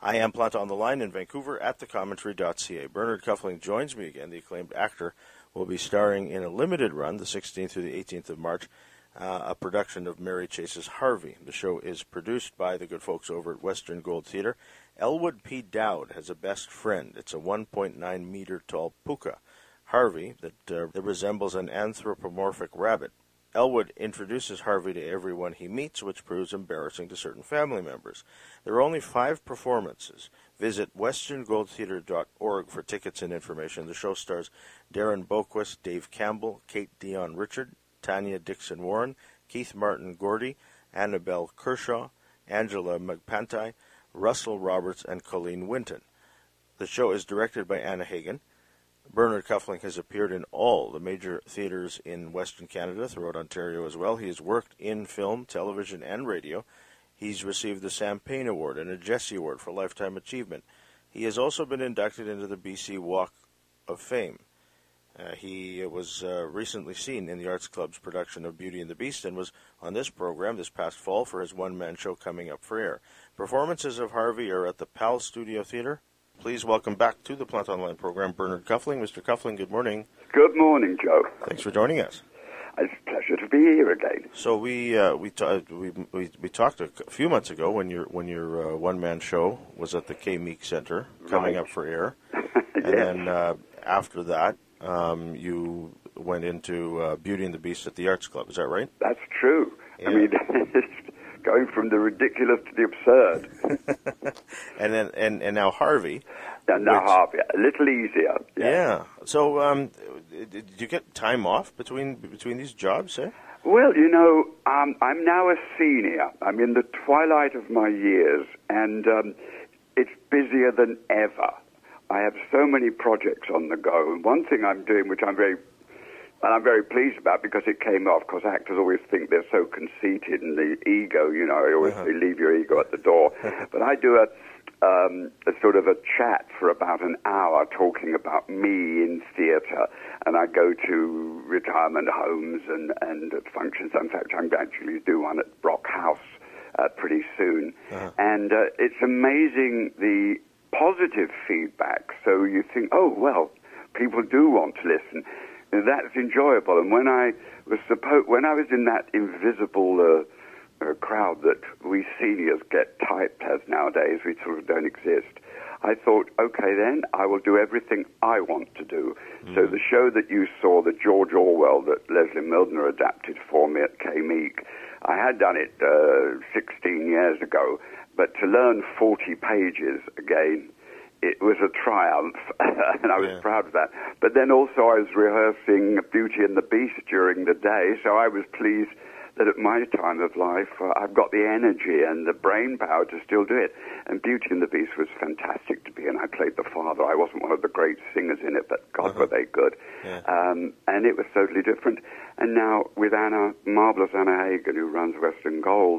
I am Planta on the line in Vancouver at thecommentary.ca. Bernard Kuffling joins me again. The acclaimed actor will be starring in a limited run, the 16th through the 18th of March, a production of Mary Chase's Harvey. The show is produced by the good folks over at Western Gold Theatre. Elwood P. Dowd has a best friend. It's a 1.9 meter tall puka, Harvey, that resembles an anthropomorphic rabbit. Elwood introduces Harvey to everyone he meets, which proves embarrassing to certain family members. There are only 5 performances. Visit westerngoldtheatre.org for tickets and information. The show stars Darren Boquist, Dave Campbell, Kate Dion Richard, Tanya Dixon Warren, Keith Martin Gordy, Annabelle Kershaw, Angela Magpantai, Russell Roberts, and Colleen Winton. The show is directed by Anna Hagen. Bernard Kuffling has appeared in all the major theatres in Western Canada, throughout Ontario as well. He has worked in film, television, and radio. He's received the Sam Payne Award and a Jessie Award for Lifetime Achievement. He has also been inducted into the BC Walk of Fame. He was recently seen in the Arts Club's production of Beauty and the Beast and was on this program this past fall for his one-man show coming up for air. Performances of Harvey are at the PAL Studio Theatre. Please welcome back to the Planta Online program, Bernard Kuffling. Mr. Kuffling, good morning. Good morning, Joe. Thanks for joining us. It's a pleasure to be here again. So we talked a few months ago when your one-man show was at the K-Meek Center coming up for air. And then after that, you went into Beauty and the Beast at the Arts Club. Is that right? That's true. Yeah. I mean, it's going from the ridiculous to the absurd. and now Harvey. Harvey, a little easier. Yeah. So, did you get time off between these jobs, eh? Well, you know, I'm now a senior. I'm in the twilight of my years, and it's busier than ever. I have so many projects on the go. And one thing I'm doing, which I'm very pleased about because it came off, because actors always think they're so conceited and the ego, you know, they leave your ego at the door. But I do a sort of a chat for about an hour talking about me in theatre, and I go to retirement homes and functions. In fact, I'm going to actually do one at Brock House pretty soon. And it's amazing the positive feedback. So you think, oh, well, people do want to listen. That's enjoyable. And when I was in that invisible crowd that we seniors get typed as nowadays, we sort of don't exist, I thought, okay, then I will do everything I want to do. So the show that you saw, the George Orwell that Leslie Mildner adapted for me at K-Meek, I had done it 16 years ago, but to learn 40 pages again, it was a triumph, and I was proud of that. But then also I was rehearsing Beauty and the Beast during the day, so I was pleased that at my time of life, I've got the energy and the brain power to still do it. And Beauty and the Beast was fantastic to be in. I played the father. I wasn't one of the great singers in it, but God, were they good. Yeah. And it was totally different. And now with Anna, marvelous Anna Hagen, who runs Western Gold,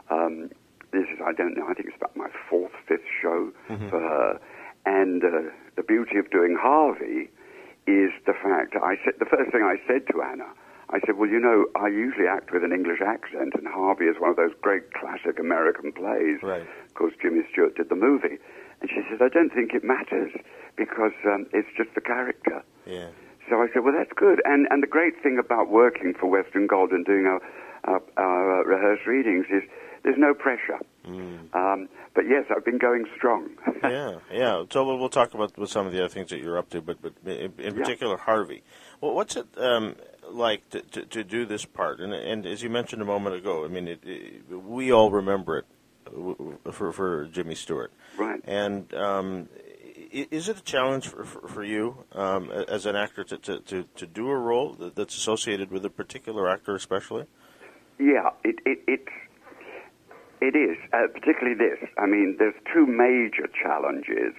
this is, I don't know, I think it's about my 4th, 5th show for her. And the beauty of doing Harvey is the fact, the first thing I said to Anna, I said, well, you know, I usually act with an English accent, and Harvey is one of those great classic American plays. Right. Of course, Jimmy Stewart did the movie. And she says, I don't think it matters, because it's just the character. Yeah. So I said, well, that's good. And the great thing about working for Western Gold and doing our rehearsed readings is there's no pressure. But yes, I've been going strong. yeah. So we'll talk about some of the other things that you're up to, but in particular, Harvey. Well, what's it like to do this part? And as you mentioned a moment ago, I mean, we all remember it for Jimmy Stewart. Right. And is it a challenge for you as an actor to do a role that's associated with a particular actor, especially? Yeah, it is, particularly this. I mean, there's 2 major challenges.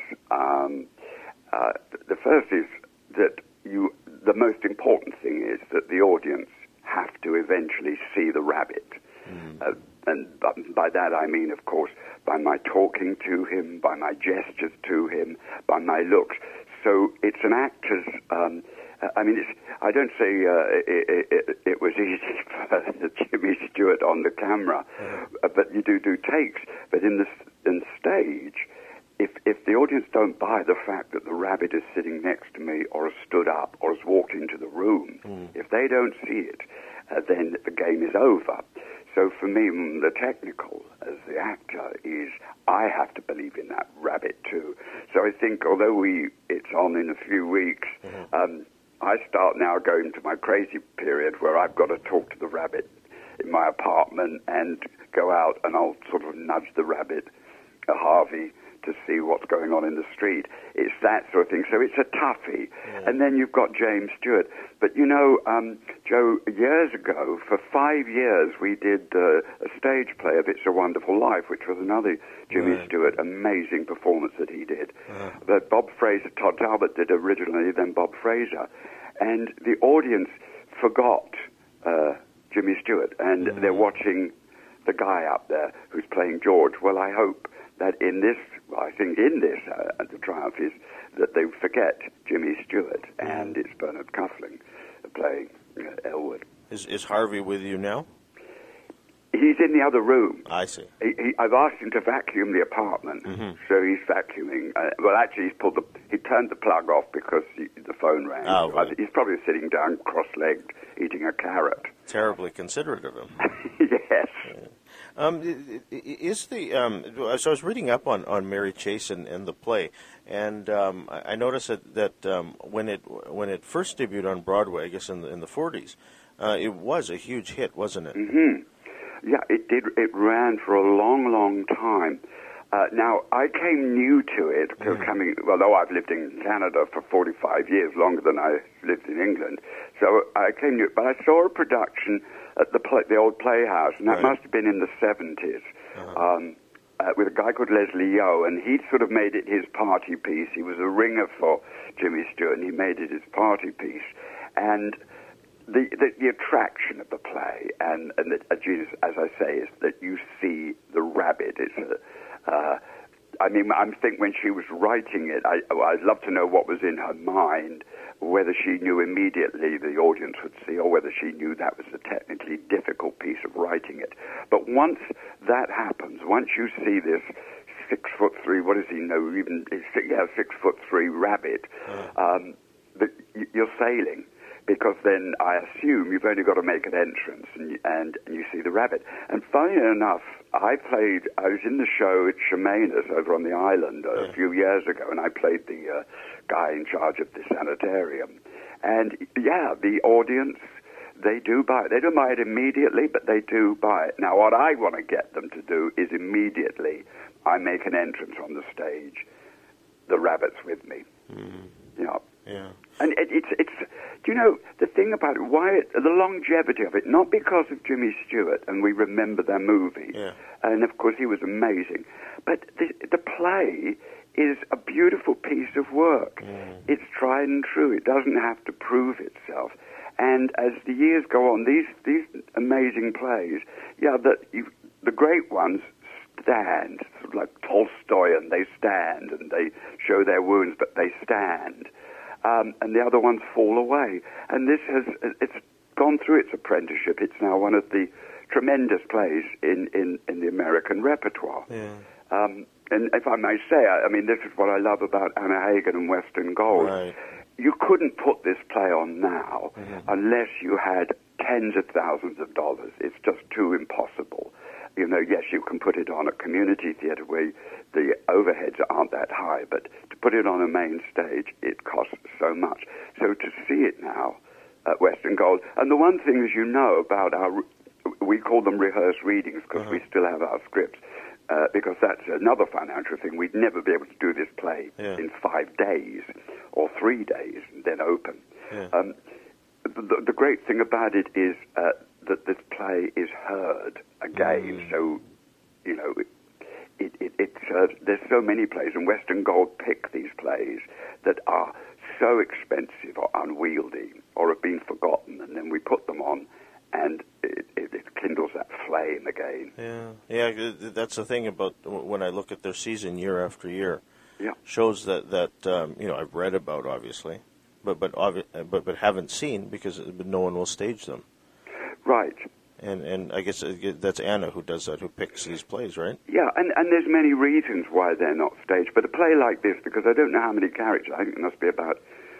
The first is that the most important thing is that the audience have to eventually see the rabbit. And by that I mean, of course, by my talking to him, by my gestures to him, by my looks. So it's an actor's... I mean, I don't say it was easy for Jimmy Stewart on the camera, but you do takes. But in the stage, if the audience don't buy the fact that the rabbit is sitting next to me or has stood up or has walked into the room, if they don't see it, then the game is over. So for me, the technical, as the actor, is I have to believe in that rabbit too. So I think although it's on in a few weeks, I start now going to my crazy period where I've got to talk to the rabbit in my apartment and go out and I'll sort of nudge the rabbit, Harvey, to see what's going on in the street. It's that sort of thing. So it's a toughie. Yeah. And then you've got James Stewart. But, you know, Joe, years ago, for 5 years, we did a stage play of It's a Wonderful Life, which was another Jimmy Stewart amazing performance that he did. But Bob Fraser, Todd Talbot did originally, then Bob Fraser. And the audience forgot Jimmy Stewart, and they're watching the guy up there who's playing George. Well, I hope that the triumph is that they forget Jimmy Stewart, and it's Bernard Coughlin playing Elwood. Is Harvey with you now? He's in the other room. I see. I've asked him to vacuum the apartment, so he's vacuuming. Well, actually, he turned the plug off because the phone rang. Oh, right. He's probably sitting down, cross-legged, eating a carrot. Terribly considerate of him. Yes. So I was reading up on Mary Chase and the play, and I noticed that when it first debuted on Broadway, I guess in the 40s, it was a huge hit, wasn't it? Mm-hmm. Yeah, it did. It ran for a long, long time. Now, I came new to it, although I've lived in Canada for 45 years, longer than I lived in England. So I came new, but I saw a production at the old Playhouse, and that must have been in the 70s, with a guy called Leslie Yo, and he'd sort of made it his party piece. He was a ringer for Jimmy Stewart, and he made it his party piece. And the attraction of the play, and the genius, as I say, is that you see the rabbit. I think when she was writing it, I'd love to know what was in her mind, whether she knew immediately the audience would see, or whether she knew that was a technically difficult piece of writing it. But once that happens, once you see this 6'3", what does he know? 6'3" rabbit, you're sailing. Because then I assume you've only got to make an entrance and you see the rabbit. And funny enough, I was in the show at Chemainus over on the island a few years ago, and I played the guy in charge of the sanitarium. And the audience, they do buy it. They don't buy it immediately, but they do buy it. Now, what I want to get them to do is immediately I make an entrance on the stage. The rabbit's with me. Yeah. And it's do you know, the thing about it, the longevity of it, not because of Jimmy Stewart, and we remember their movie, and of course he was amazing, but the play is a beautiful piece of work. It's tried and true. It doesn't have to prove itself. And as the years go on, these amazing plays, the great ones stand, sort of like Tolstoy, and they stand, and they show their wounds, but they stand. And the other ones fall away. And it's gone through its apprenticeship. It's now one of the tremendous plays in the American repertoire. And if I may say, this is what I love about Anna Hagen and Western Gold. Right. You couldn't put this play on now unless you had tens of thousands of dollars. It's just too impossible. Yes, you can put it on a community theater where the overheads aren't that high, but to put it on a main stage, it costs so much. So to see it now at Western Gold, and the one thing, as you know, about we call them rehearsed readings because we still have our scripts, because that's another financial thing. We'd never be able to do this play in 5 days or 3 days and then open. The great thing about it is that this play is heard again. So, there's so many plays, and Western Gold pick these plays that are so expensive or unwieldy or have been forgotten, and then we put them on, and it kindles that flame again. Yeah, that's the thing about when I look at their season year after year. Yeah, shows that I've read about, obviously, but haven't seen because no one will stage them. Right. And I guess that's Anna who does that, who picks these plays, right? Yeah, and there's many reasons why they're not staged. But a play like this, because I don't know how many characters, I think there must be about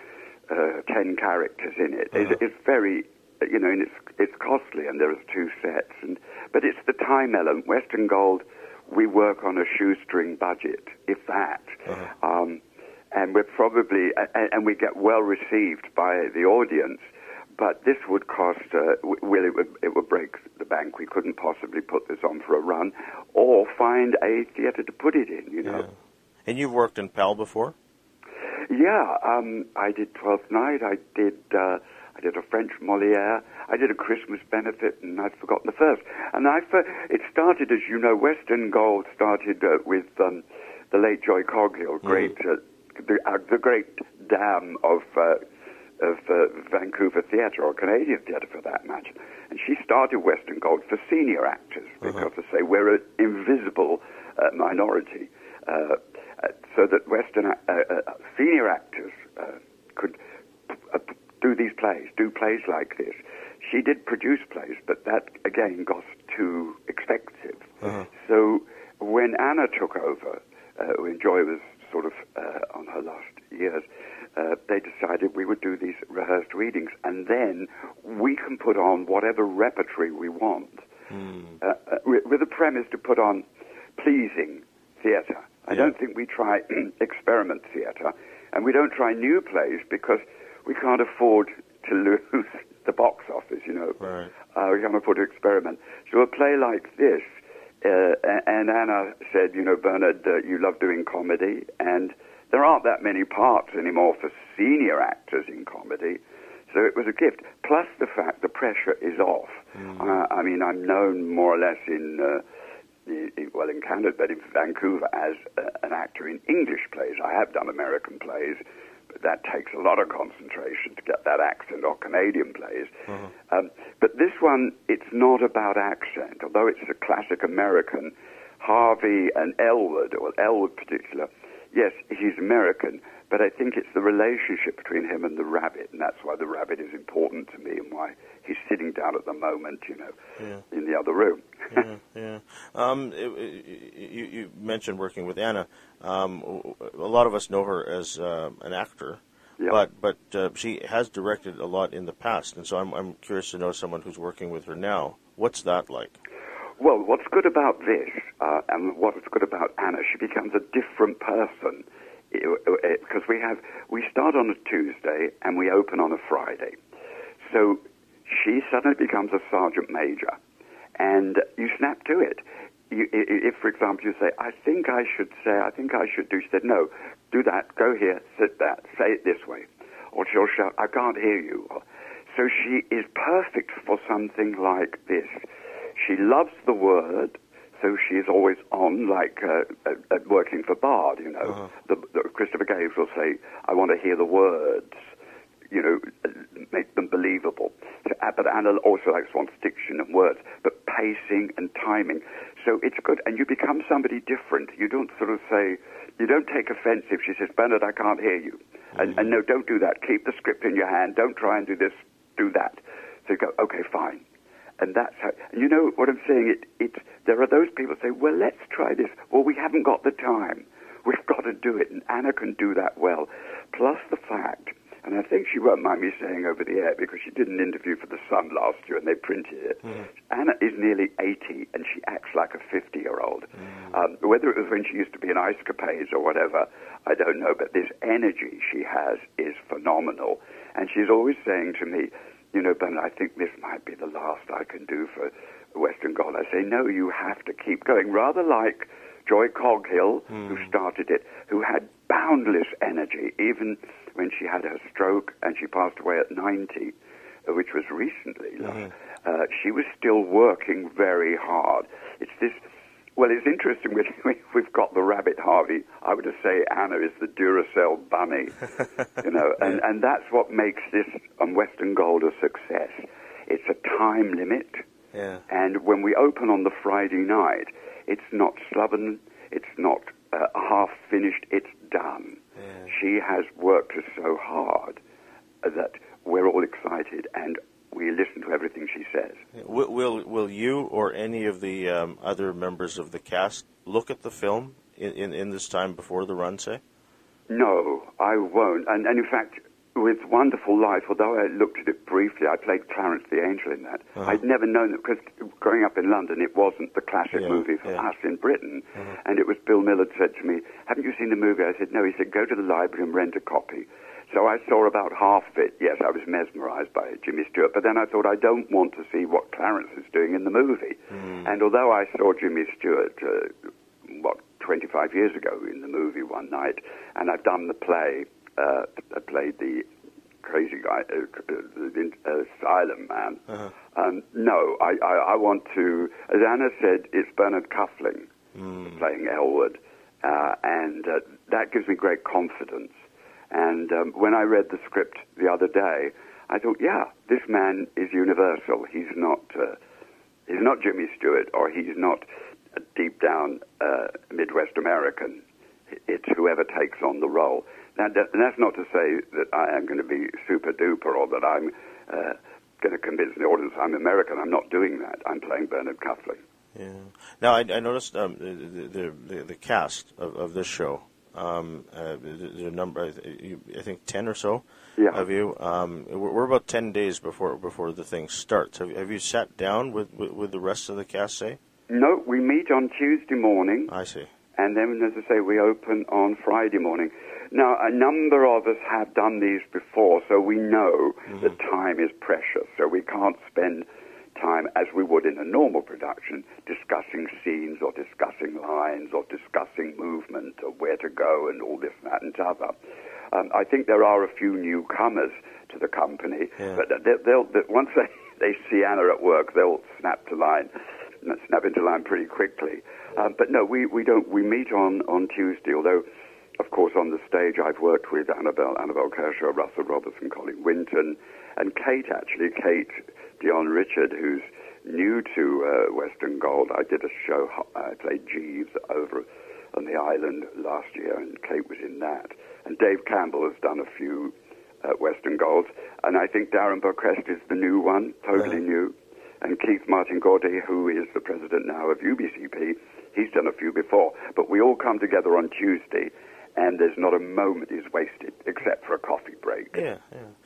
10 characters in it. It's very, and it's costly, and there's 2 sets. But it's the time element. Western Gold, we work on a shoestring budget, if that. And we're probably, and we get well received by the audience. But this would cost, it would break the bank. We couldn't possibly put this on for a run or find a theater to put it in, Yeah. And you've worked in PAL before? Yeah, I did Twelfth Night. I did a French Molière. I did a Christmas benefit, and I'd forgotten the first. And it started, as you know, Western Gold started with the late Joy Coghill, the great dam of Vancouver theatre, or Canadian theatre for that matter. And she started Western Gold for senior actors, because to say we're an invisible minority, so that Western senior actors could do these plays, do plays like this. She did produce plays, but that, again, got too expensive. So when Anna took over, when Joy was sort of on her last years, they decided we would do these rehearsed readings, and then we can put on whatever repertory we want, with a premise to put on pleasing theatre. I don't think we try experiment theatre, and we don't try new plays because we can't afford to lose the box office, Right. We can't afford to experiment. So a play like this, and Anna said, Bernard, you love doing comedy, and there aren't that many parts anymore for senior actors in comedy, so it was a gift. Plus the fact the pressure is off. I mean, I'm known more or less in Canada, but in Vancouver as an actor in English plays. I have done American plays, but that takes a lot of concentration to get that accent, or Canadian plays. But this one, it's not about accent, although it's a classic American. Harvey and Elwood, or Elwood particular, yes, he's American, but I think it's the relationship between him and the rabbit, and that's why the rabbit is important to me, and why he's sitting down at the moment, in the other room. You mentioned working with Anna. A lot of us know her as an actor, but she has directed a lot in the past, and so I'm curious to know someone who's working with her now. What's that like? Well, what's good about this, and what's good about Anna, she becomes a different person, because we start on a Tuesday and we open on a Friday. So she suddenly becomes a sergeant major, and you snap to it. If, for example, you say, I think I should do, she said, no, do that, go here, sit that, say it this way. Or she'll shout, I can't hear you. So she is perfect for something like this. She loves the word, so she's always on, like working for Bard, Christopher Gaves will say, I want to hear the words, make them believable. So, but Anna also wants diction and words, but pacing and timing. So it's good, and you become somebody different. You don't sort of say, you don't take offense if she says, Bernard, I can't hear you. And no, don't do that. Keep the script in your hand. Don't try and do this, do that. So you go, okay, fine. And that's how, and you know what I'm saying, there are those people who say, well, let's try this. Well, we haven't got the time. We've got to do it, and Anna can do that well. Plus the fact, and I think she won't mind me saying over the air, because she did an interview for The Sun last year, and they printed it. Anna is nearly 80, and she acts like a 50-year-old. Whether it was when she used to be in Ice Capades or whatever, I don't know, but this energy she has is phenomenal. And she's always saying to me, Ben, I think this might be the last I can do for Western Gold. I say, no, you have to keep going. Rather like Joy Coghill, who started it, who had boundless energy, even when she had her stroke and she passed away at 90, which was recently. She was still working very hard. It's this. Well, it's interesting. We've got the rabbit, Harvey. I would say Anna is the Duracell bunny, and that's what makes this Western Gold a success. It's a time limit, and when we open on the Friday night, it's not sloven, it's not half finished, it's done. She has worked us so hard that we're all excited, and we listen to everything she says. Will you or any of the other members of the cast look at the film in this time before the run, say? No, I won't. And in fact, with Wonderful Life, although I looked at it briefly, I played Clarence the Angel in that. I'd never known it, because growing up in London, it wasn't the classic movie for us in Britain. And it was Bill Millard said to me, haven't you seen the movie? I said, no. He said, go to the library and rent a copy. So I saw about half of it. Yes, I was mesmerized by Jimmy Stewart. But then I thought, I don't want to see what Clarence is doing in the movie. And although I saw Jimmy Stewart, 25 years ago in the movie one night, and I've done the play, I played the crazy guy, the Asylum Man. No, I want to, as Anna said, it's Bernard Coughlin playing Elwood, and that gives me great confidence. And when I read the script the other day, I thought, yeah, this man is universal. He's not Jimmy Stewart, or he's not a deep down Midwest American. It's whoever takes on the role. Now, that's not to say that I am going to be super duper, or that I'm going to convince the audience I'm American. I'm not doing that. I'm playing Bernard Coughlin. Yeah. Now, I noticed the cast of this show. The number, I think 10 or so of you. We're about 10 days before the thing starts. Have you sat down with the rest of the cast, say? No, we meet on Tuesday morning. I see. And then, as I say, we open on Friday morning. Now, a number of us have done these before, so we know that time is precious. So we can't spend time, as we would in a normal production, discussing scenes or discussing lines or discussing movement or where to go and all this, that, and t'other. I think there are a few newcomers to the company, but they'll once they see Anna at work, they'll snap into line pretty quickly. But no, we don't. We meet on Tuesday, although, of course, on the stage I've worked with Annabelle Kershaw, Russell Robertson, Colin Winton, and Kate Dionne Richard, who's new to Western Gold. I did a show, I played Jeeves over on the island last year, and Kate was in that. And Dave Campbell has done a few Western Golds, and I think Darren Burcrest is the new one, totally new. And Keith Martin Gordy, who is the president now of UBCP, he's done a few before. But we all come together on Tuesday, and there's not a moment is wasted except for a coffee break. Yeah.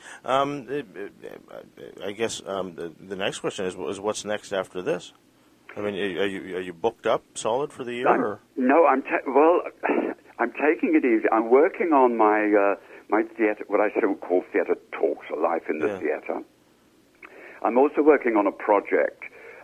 I guess the next question is what's next after this? I mean, are you booked up solid for the year? No, I'm taking it easy. I'm working on my my theatre, what I so call theatre talks, a life in the theatre. I'm also working on a project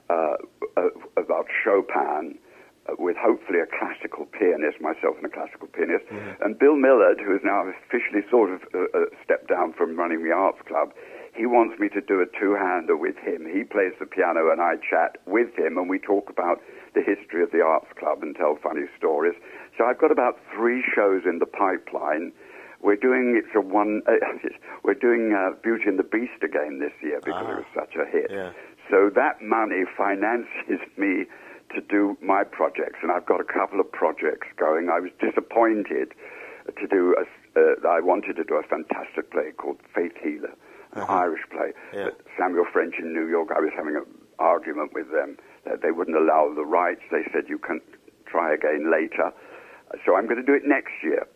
about Chopin, with hopefully a classical pianist, myself and a classical pianist. And Bill Millard, who has now officially sort of stepped down from running the Arts Club, he wants me to do a two-hander with him. He plays the piano and I chat with him, and we talk about the history of the Arts Club and tell funny stories. So I've got about 3 shows in the pipeline. We're doing we're doing Beauty and the Beast again this year because it was such a hit. Yeah. So that money finances me to do my projects, and I've got a couple of projects going. I was disappointed to do I wanted to do a fantastic play called Faith Healer, an Irish play. Yeah. But Samuel French in New York, I was having an argument with them that they wouldn't allow the rights. They said you can try again later. So I'm going to do it next year.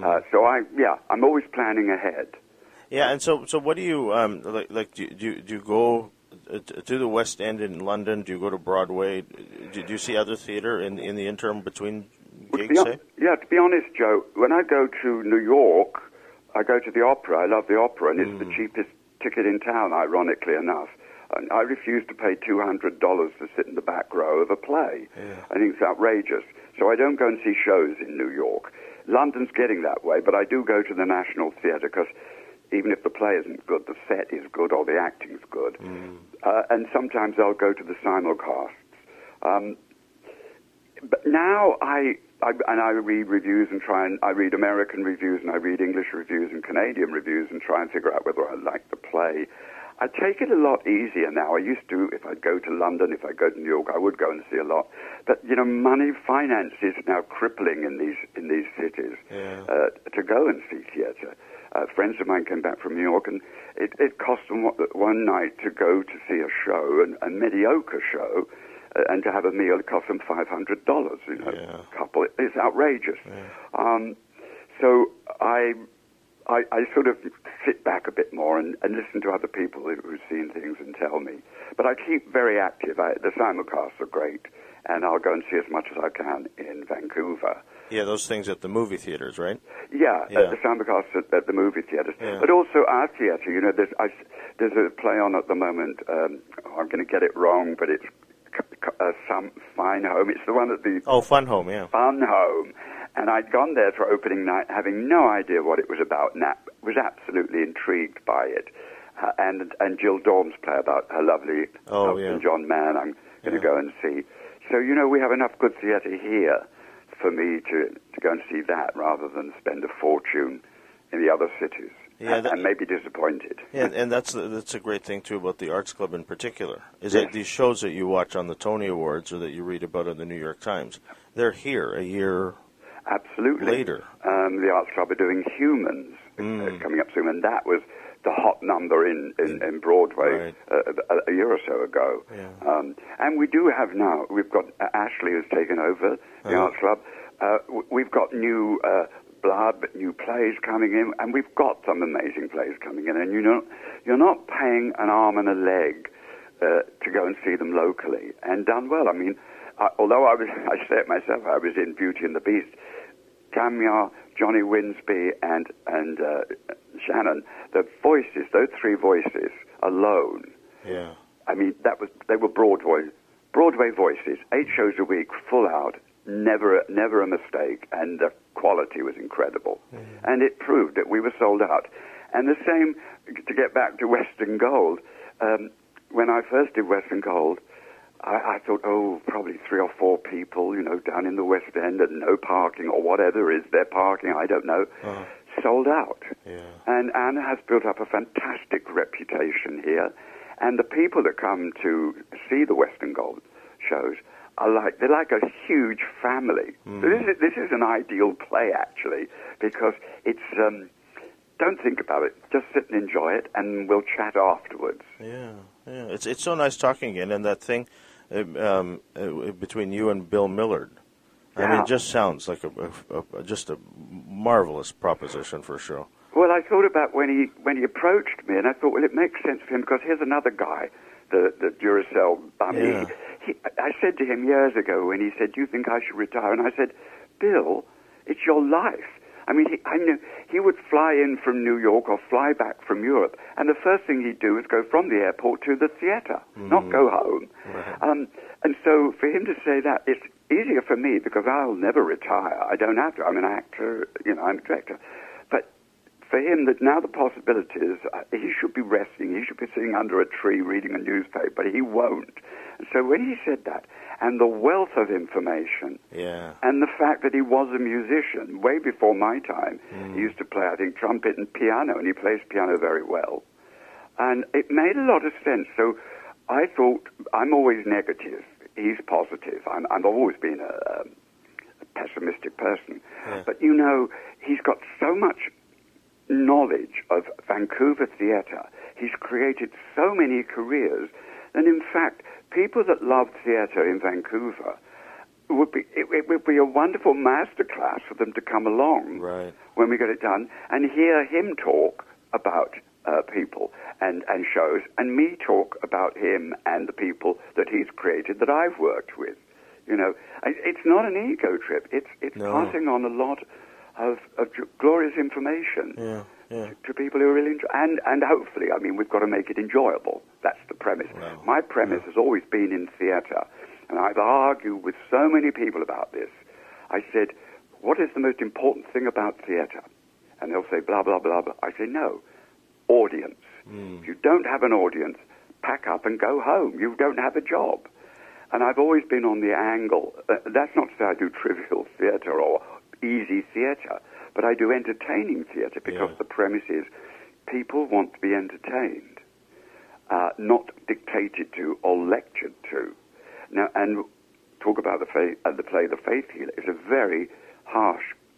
I'm always planning ahead. Yeah, and so what do you do you go to the West End in London? Do you go to Broadway? Do you see other theater in the interim between gigs? Yeah, to be honest, Joe, when I go to New York, I go to the opera. I love the opera, and it's the cheapest ticket in town, ironically enough. And I refuse to pay $200 to sit in the back row of a play. Yeah. I think it's outrageous. So I don't go and see shows in New York. London's getting that way, but I do go to the National Theatre because even if the play isn't good, the set is good or the acting's good. And sometimes I'll go to the simulcasts. But now I read reviews and I read American reviews and I read English reviews and Canadian reviews and try and figure out whether I like the play. I take it a lot easier now. I used to, if I'd go to London, if I go to New York, I would go and see a lot. But, finance is now crippling in these cities. Yeah. To go and see theatre. Friends of mine came back from New York, and it cost them one night to go to see a show, a mediocre show, and to have a meal. It cost them $500. You know, couple. It's outrageous. Yeah. So I sort of sit back a bit more and listen to other people who've seen things and tell me. But I keep very active. The simulcasts are great, and I'll go and see as much as I can in Vancouver. Yeah, those things at the movie theaters, right? Yeah. The simulcasts at the movie theaters. Yeah. But also our theater, you know, there's a play on at the moment. I'm going to get it wrong, but it's Some Fine Home. It's the one at the... Oh, Fun Home, yeah. Fun Home. And I'd gone there for opening night having no idea what it was about, and was absolutely intrigued by it. And Jill Dorm's play about her lovely husband, John Mann, I'm going to go and see. So, you know, we have enough good theatre here for me to go and see that rather than spend a fortune in the other cities. Yeah, and maybe disappointed. Yeah, and that's a great thing, too, about the Arts Club in particular, is that these shows that you watch on the Tony Awards or that you read about in the New York Times, they're here a year later. The Arts Club are doing Humans coming up soon, and that was the hot number in Broadway a year or so ago. Yeah. And we do have now, we've got, Ashley has taken over the Arts Club. We've got new blood, new plays coming in, and we've got some amazing plays coming in. And you know, you're not paying an arm and a leg to go and see them locally, and done well. I mean, although I say it myself, I was in Beauty and the Beast. Tamya, Johnny Winsby, and Shannon, the voices, those three voices alone. Yeah. I mean, they were Broadway voices, 8 shows a week, full out, never a mistake, and the quality was incredible. And it proved that we were sold out. And the same, to get back to Western Gold, when I first did Western Gold, I thought, probably 3 or 4 people, you know, down in the West End and no parking or whatever is their parking, I don't know, sold out. Yeah. And Anna has built up a fantastic reputation here. And the people that come to see the Western Gold shows they're like a huge family. So this is an ideal play, actually, because it's, don't think about it, just sit and enjoy it, and we'll chat afterwards. Yeah. It's so nice talking again, and that thing between you and Bill Millard. I mean, it just sounds like just a marvelous proposition for a show. Well, I thought about when he approached me, and I thought, well, it makes sense for him, because here's another guy, the Duracell bummy. Yeah. I said to him years ago when he said, do you think I should retire? And I said, Bill, it's your life. I mean, I knew he would fly in from New York or fly back from Europe, and the first thing he'd do is go from the airport to the theater, not go home. Right. And so for him to say that, it's easier for me because I'll never retire. I don't have to. I'm an actor, you know, I'm a director. But for him, that now the possibilities, he should be resting. He should be sitting under a tree reading a newspaper, but he won't. And so when he said that, and the wealth of information, and the fact that he was a musician way before my time, he used to play, I think, trumpet and piano, and he plays piano very well. And it made a lot of sense. So I thought, I'm always negative. He's positive. I've always been a pessimistic person. Yeah. But, you know, he's got so much knowledge of Vancouver theatre. He's created so many careers. And in fact, people that love theatre in Vancouver, it would be a wonderful masterclass for them to come along when we get it done and hear him talk about people and shows, and me talk about him and the people that he's created that I've worked with. You know, it's not an ego trip. It's passing on a lot of glorious information to people who are really and hopefully, I mean, we've got to make it enjoyable. That's the premise. Wow. My premise has always been in theatre, and I've argued with so many people about this. I said, what is the most important thing about theatre? And they'll say, blah, blah, blah, blah. I say, no, audience. If you don't have an audience, pack up and go home. You don't have a job. And I've always been on the angle. That's not to say I do trivial theatre or easy theatre, but I do entertaining theatre because the premise is people want to be entertained, not dictated to or lectured to. Now, and talk about the play The Faith Healer. It's a very harsh,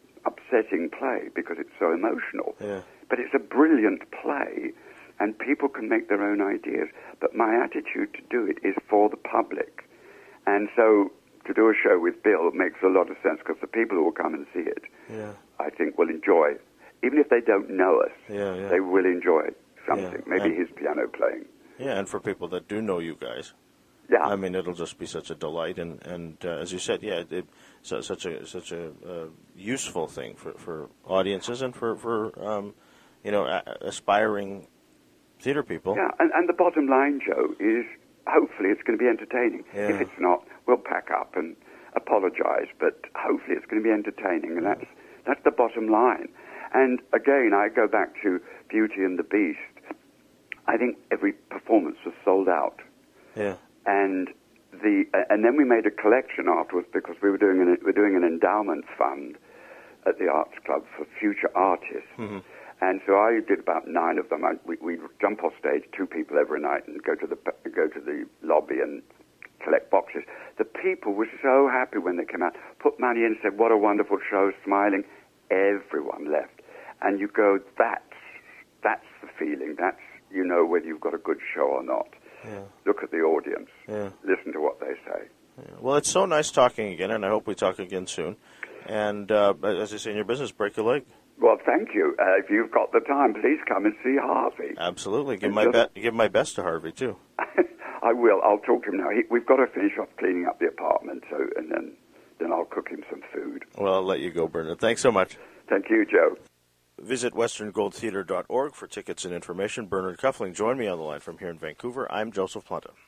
upsetting play because it's so emotional. Yeah. But it's a brilliant play, and people can make their own ideas. But my attitude to do it is for the public. And so to do a show with Bill makes a lot of sense because the people who will come and see it, I think, will enjoy. Even if they don't know us, they will enjoy something, maybe his piano playing. Yeah, and for people that do know you guys, I mean, it'll just be such a delight, and as you said, such a useful thing for audiences and for aspiring theater people. Yeah, and the bottom line, Joe, is hopefully it's going to be entertaining. Yeah. If it's not, we'll pack up and apologize, but hopefully it's going to be entertaining, and that's the bottom line. And again, I go back to Beauty and the Beast. I think every performance was sold out. Yeah. And then we made a collection afterwards because we're doing an endowment fund at the Arts Club for future artists. Mm-hmm. And so I did about 9 of them. We'd jump off stage, 2 people every night, and go to the lobby and collect boxes. The people were so happy when they came out, put money in, said, "What a wonderful show," smiling. Everyone left. And you go, that's the feeling. That's, whether you've got a good show or not. Yeah. Look at the audience. Yeah. Listen to what they say. Yeah. Well, it's so nice talking again, and I hope we talk again soon. And as I say in your business, break your leg. Well, thank you. If you've got the time, please come and see Harvey. Absolutely. Give my best to Harvey, too. I will. I'll talk to him now. We've got to finish off cleaning up the apartment, and then I'll cook him some food. Well, I'll let you go, Bernard. Thanks so much. Thank you, Joe. Visit westerngoldtheatre.org for tickets and information. Bernard Kuffling joined me on the line from here in Vancouver. I'm Joseph Planta.